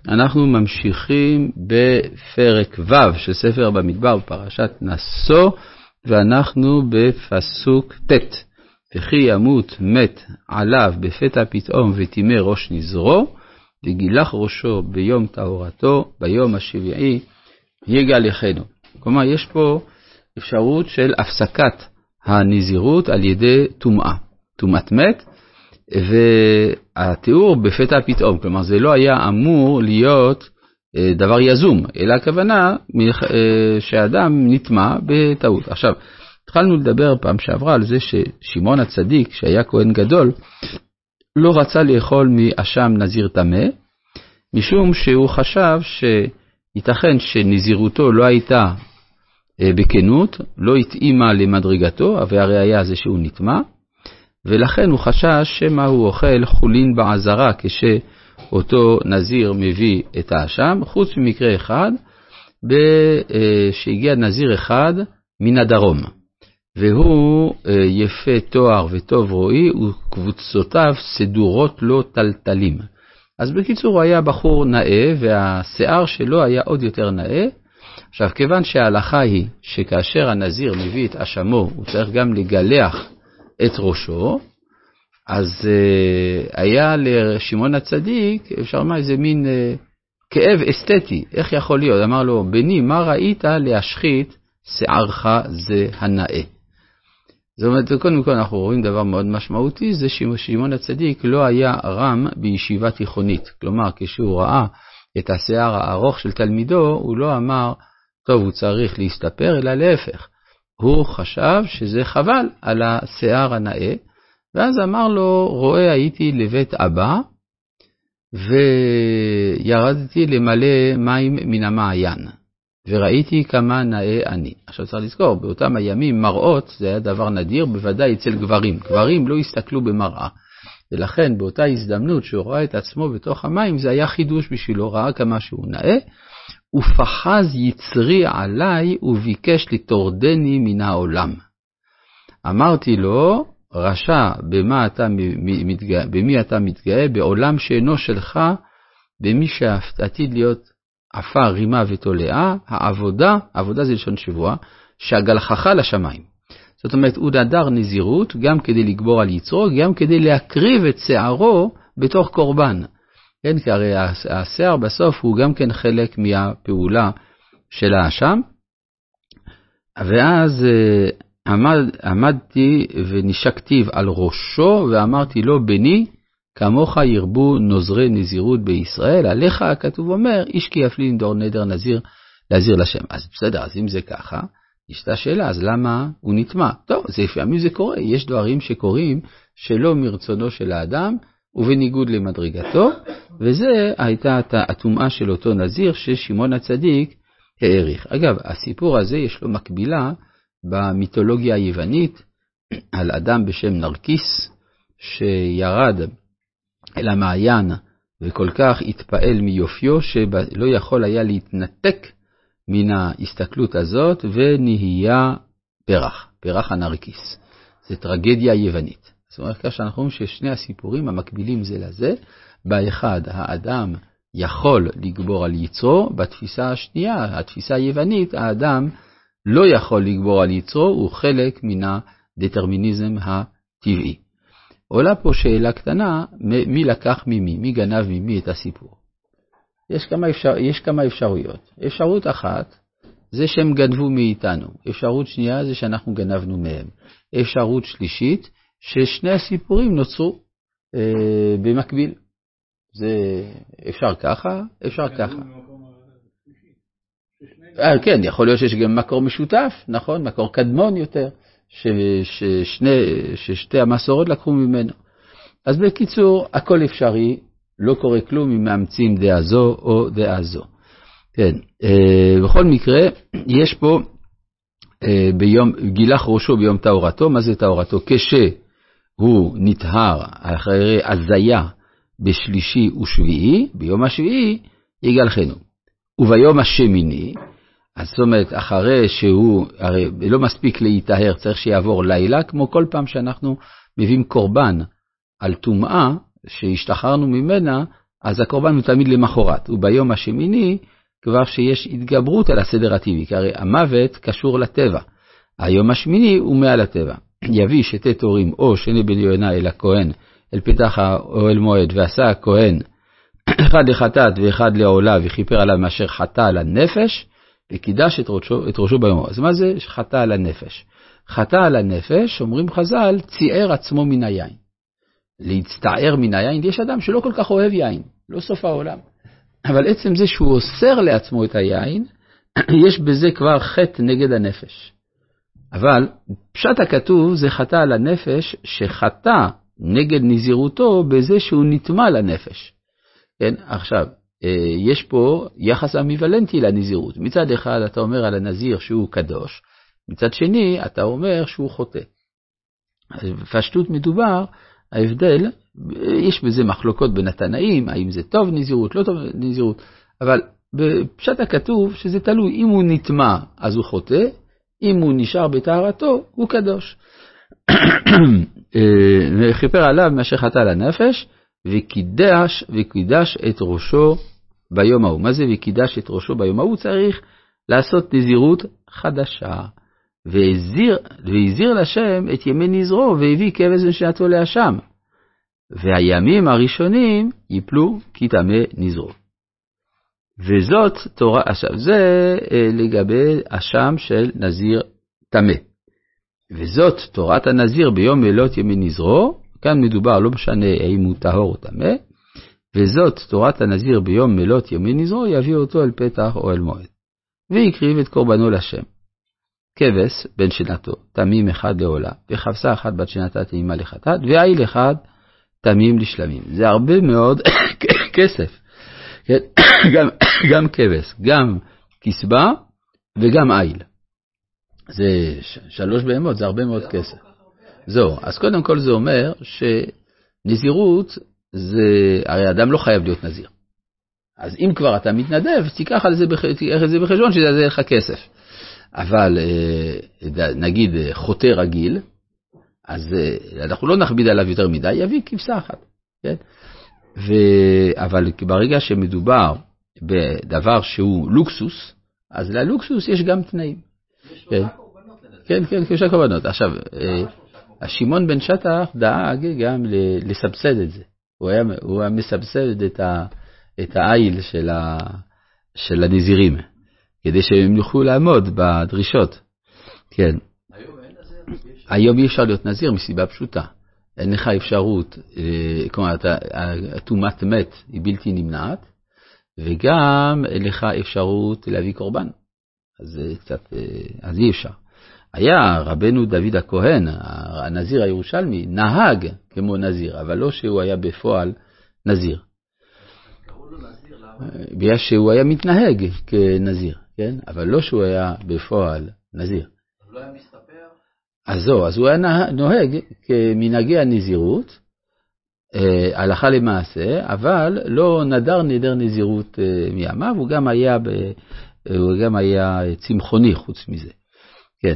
אנחנו ממשיכים בפרק ו' של ספר במדבר בפרשת נשוא, ואנחנו בפסוק ט'. וכי ימות מת עליו בפתע פתאום ותימא ראש נזרו, וגילח ראשו ביום טהרתו, ביום השביעי יגלחנו. כלומר, יש פה אפשרות של הפסקת הנזירות על ידי טומאה, טומאת מת, והתיאור בפתע פתאום, כלומר זה לא היה אמור להיות דבר יזום, אלא הכוונה שהאדם נטמע בטעות. עכשיו, התחלנו לדבר פעם שעברה על זה ששמעון הצדיק, שהיה כהן גדול, לא רצה לאכול מאשם נזיר טמא, משום שהוא חשב שייתכן שנזירותו לא הייתה בכנות, לא התאימה למדרגתו, והראיה זה שהוא נטמע, ולכן הוא חשש שמה הוא אוכל חולין בעזרה כשאותו נזיר מביא את האשם, חוץ ממקרה אחד, שהגיע נזיר אחד מן הדרום, והוא יפה תואר וטוב רואי, וקבוצותיו סדורות לו טלטלים. אז בקיצור הוא היה בחור נאה, והשיער שלו היה עוד יותר נאה. עכשיו, כיוון שההלכה היא שכאשר הנזיר מביא את אשמו, הוא צריך גם לגלח את ראשו, אז היה לשמעון הצדיק, אפשר לומר איזה מין כאב אסתטי. איך יכול להיות? אמר לו, בני, מה ראית להשחית שערך זה הנאה? זאת אומרת, קודם כל אנחנו רואים דבר מאוד משמעותי, זה שמעון הצדיק לא היה רם בישיבה תיכונית. כלומר, כשהוא ראה את השיער הארוך של תלמידו, הוא לא אמר, טוב, הוא צריך להסתפר, אלא להפך. הוא חשב שזה חבל על השיער הנאה, ואז אמר לו, רואה הייתי לבית אבא, וירדתי למלא מים מן המעיין, וראיתי כמה נאה אני. עכשיו צריך לזכור, באותם הימים מראות, זה היה דבר נדיר, בוודאי אצל גברים. גברים לא הסתכלו במראה, ולכן באותה הזדמנות שהוא ראה את עצמו בתוך המים, זה היה חידוש בשבילו, ראה כמה שהוא נאה, ופחז יצרי עליי וביקש לטורדני מן העולם. אמרתי לו, רשע, במי אתה מתגאה? בעולם שאינו שלך, במי שעתיד להיות עפר, רימה ותולעה, העבודה זה לשון שבוע, שהגלחך לשמיים. זאת אומרת, הוא נדר נזירות, גם כדי לגבור על יצרו, גם כדי להקריב את שערו בתוך קורבן. כן, כי הרי השיער בסוף הוא גם כן חלק מהפעולה של האשם. ואז עמדתי ונשקתיו על ראשו ואמרתי לו, בני, כמוך ירבו נוזרי נזירות בישראל, עליך הכתוב אומר, איש כי יפלין דור נדר נזיר להזיר לשם. אז בסדר, אז אם זה ככה, יש את השאלה, אז למה הוא נטמע? טוב, זה לפעמים זה קורה, יש דברים שקורים שלא מרצונו של האדם, ובניגוד למדרגתו, וזה הייתה הטומאה של אותו נזיר ששמעון הצדיק העריך. אגב, הסיפור הזה יש לו מקבילה במיתולוגיה היוונית, על אדם בשם נרקיס, שירד אל המעיין, וכל כך התפעל מיופיו, שלא יכול היה להתנתק מן ההסתכלות הזאת, ונהיה פרח הנרקיס. זה טרגדיה יוונית. זאת אומרת, שאנחנו רואים ששני הסיפורים המקבילים זה לזה, באחד האדם יכול לגבור על יצרו, בתפיסה השנייה, התפיסה היוונית, האדם לא יכול לגבור על יצרו, הוא חלק מן הדטרמיניזם הטבעי. עולה פה שאלה קטנה, מי לקח ממי, מי גנב ממי את הסיפור? יש כמה אפשרויות. אפשרות אחת, זה שהם גנבו מאיתנו. אפשרות שנייה, זה שאנחנו גנבנו מהם. אפשרות שלישית, ששני הסיפורים נוצרו במקביל. זה אפשר ככה, אפשר ככה. כן, יכול להיות שיש גם מקור משותף, נכון? מקור קדמון יותר, ששתי המסורות לקחו ממנו. אז בקיצור, הכל אפשרי, לא קורה כלום אם מאמצים דעה זו או דעה זו. כן, בכל מקרה, יש פה גילח ראשו ביום טהרתו. מה זה טהרתו? כשהוא נטהר אחרי הזיה בשלישי ושביעי, ביום השביעי יגלחנו. וביום השמיני, זאת אומרת, אחרי שהוא, הרי לא מספיק להיטהר, צריך שיעבור לילה, כמו כל פעם שאנחנו מביאים קורבן על טומאה שהשתחררנו ממנה, אז הקורבן הוא תמיד למחרת, וביום השמיני כבר שיש התגברות על הסדר הטבעי, כי הרי המוות קשור לטבע. היום השמיני הוא מעל הטבע. יביא שתי תורים או שני בן יונה אל הכהן, אל פתח האוהל מועד, ועשה הכהן אחד לחטאת ואחד לעולה, וכיפר עליו מאשר חטא על הנפש, וקידש את ראשו ביום. אז מה זה חטא על הנפש? חטא על הנפש, אומרים חז"ל, ציער עצמו מן היין. להצטער מן היין, יש אדם שלא כל כך אוהב יין, לא סוף העולם. אבל עצם זה שהוא אוסר לעצמו את היין, יש בזה כבר חטא נגד הנפש. אבל פשט הכתוב זה חטא על הנפש, שחטא נגד נזירותו בזה שהוא נטמע לנפש. כן, עכשיו, יש פה יחס אמיוולנטי לנזירות. מצד אחד אתה אומר על הנזיר שהוא קדוש, מצד שני אתה אומר שהוא חוטא. פשטות מדובר, ההבדל, יש בזה מחלוקות בין התנאים, האם זה טוב נזירות, לא טוב נזירות, אבל בפשט הכתוב שזה תלוי, אם הוא נטמע אז הוא חוטא, אם הוא נשאר בטהרתו הוא קדוש. וכיפר עליו מאשר חטא לנפש, וקידש את ראשו ביום ההוא. מה זה וקידש את ראשו ביום ההוא? צריך לעשות נזירות חדשה. והזיר לשם את ימי נזרו, והביא כבש ושעתו לאשם. והימים הראשונים יפלו כי טמא נזרו. וזאת תורה, עכשיו זה לגבי אשם של נזיר טמא. וזאת תורת הנזיר ביום מליאת ימי נזרו, כאן מדובר לא משנה האם הוא טהור או טמא, וזאת תורת הנזיר ביום מליאת ימי נזרו, יביא אותו אל פתח אוהל מועד. ויקריב את קורבנו לשם. כבש בן שנתו, תמים אחד לעולה, וחפסה אחת בת שנתה תמימה לחטאת, ועיל אחד תמים לשלמים. זה הרבה מאוד כסף. גם כבש, גם כסבה וגם עיל. זה 3 בהמות, זה הרבה מאוד כסף. זהו, אז קודם כל זה אומר שנזירות, הרי אדם לא חייב להיות נזיר. אז אם כבר אתה מתנדב, תיקח על זה בחשבון שזה יהיה לך כסף. אבל נגיד חוטא רגיל, אז אנחנו לא נכביד עליו יותר מדי, יביא כבשה אחת. כן? אבל ברגע שמדובר בדבר שהוא לוקסוס, אז ללוקסוס יש גם תנאים. כן, כן, 3 קורבנות. עכשיו, השמעון בן שטח דאג גם לסבסד את זה. הוא היה מסבסד את העיל של הנזירים, כדי שהם יוכלו לעמוד בדרישות. כן. היום אי אפשר להיות נזיר מסיבה פשוטה. אין לך אפשרות, כלומר, תומת מת היא בלתי נמנעת, וגם אין לך אפשרות להביא קורבן. אז אי אפשר. היה רבנו דוד הכהן, הנזיר הירושלמי, נהג כמו נזיר, אבל לא שהוא היה בפועל נזיר. בגלל שהוא היה מתנהג כנזיר, כן? אבל לא שהוא היה בפועל נזיר. אז לא היה מסתפר? אז הוא היה נוהג כמנהגי הנזירות, הלכה למעשה, אבל לא נדר נדר נזירות מימיו, הוא גם היה צמחוני חוץ מזה. כן.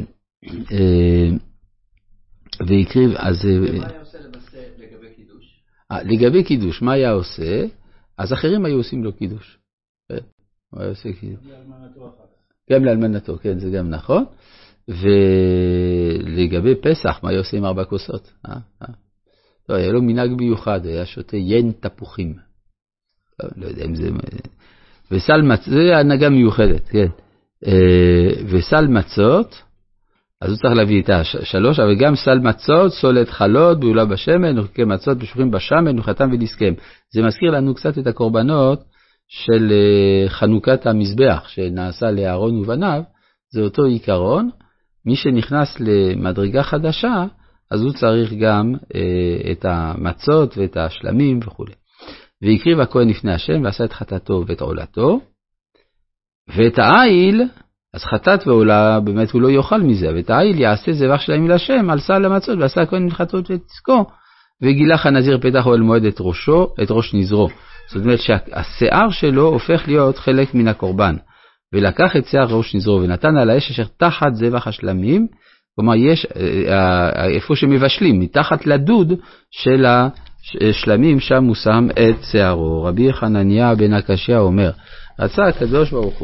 והקריב, אז... ומה היה עושה לגבי קידוש? לגבי קידוש, מה היה עושה? אז אחרים היו עושים לו קידוש. הוא היה עושה קידוש. גם לאלמנתו, כן, זה גם נכון. ולגבי פסח, מה היה עושה עם 4 כוסות? לא, היה לו מנהג מיוחד, היה שותה יין תפוחים. לא יודע אם זה... וסל מצות, זה הנהגה מיוחדת, כן. וסל מצות, אז הוא צריך להביא את 3, אבל גם סל מצות, סולת חלות, בעולה בשמן, וחיקי מצות, בשוחים בשמן, וחתם ונסכם. זה מזכיר לנו קצת את הקורבנות של חנוכת המזבח, שנעשה לאהרון ובניו, זה אותו עיקרון. מי שנכנס למדרגה חדשה, אז הוא צריך גם את המצות ואת השלמים וכו'. והקריב הכהן לפני השם, ועשה את חטאתו ואת עולתו, ואת העיל, אז חטאת ועולה, באמת הוא לא יאכל מזה, ואת העיל יעשה זבח שלהם להשם, על סל המצות, ועשה הכהן מחטאות ותזכו, וגילח הנזיר פתח אוהל מועד את ראש נזרו. זאת אומרת שהשיער שלו הופך להיות חלק מן הקורבן. ולקח את שיער ראש נזרו ונתן על האש אשר תחת זבח השלמים, כלומר יש איפה שמבשלים, מתחת לדוד שלמים שם הוא שם את שערו. רבי חנניה בן הקשיא אומר, רצה הקדוש ברוך הוא